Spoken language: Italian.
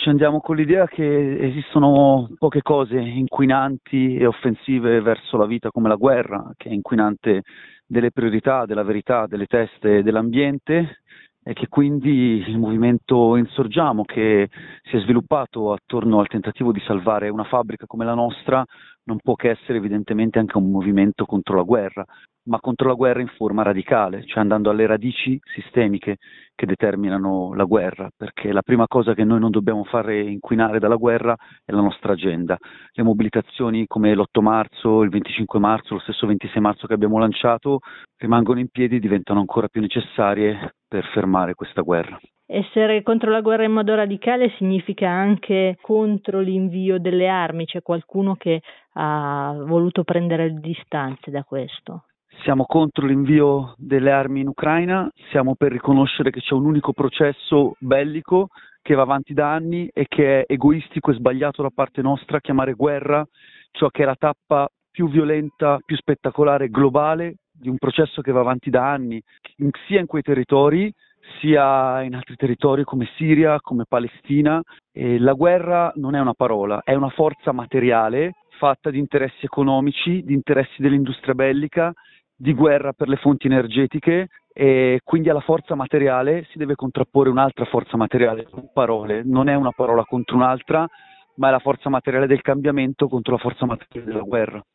Ci andiamo con l'idea che esistono poche cose inquinanti e offensive verso la vita come la guerra, che è inquinante delle priorità, della verità, delle teste e dell'ambiente, e che quindi il movimento Insorgiamo, che si è sviluppato attorno al tentativo di salvare una fabbrica come la nostra, non può che essere evidentemente anche un movimento contro la guerra, ma contro la guerra in forma radicale, cioè andando alle radici sistemiche che determinano la guerra, perché la prima cosa che noi non dobbiamo fare inquinare dalla guerra è la nostra agenda. Le mobilitazioni come l'8 marzo, il 25 marzo, lo stesso 26 marzo che abbiamo lanciato, rimangono in piedi e diventano ancora più necessarie per fermare questa guerra. Essere contro la guerra in modo radicale significa anche contro l'invio delle armi, c'è qualcuno che ha voluto prendere le distanze da questo. Siamo contro l'invio delle armi in Ucraina, siamo per riconoscere che c'è un unico processo bellico che va avanti da anni e che è egoistico e sbagliato da parte nostra chiamare guerra ciò che è la tappa più violenta, più spettacolare, globale di un processo che va avanti da anni, sia in quei territori sia in altri territori come Siria, come Palestina. E la guerra non è una parola, è una forza materiale fatta di interessi economici, di interessi dell'industria bellica, di guerra per le fonti energetiche, e quindi alla forza materiale si deve contrapporre un'altra forza materiale, con parole, non è una parola contro un'altra, ma è la forza materiale del cambiamento contro la forza materiale della guerra.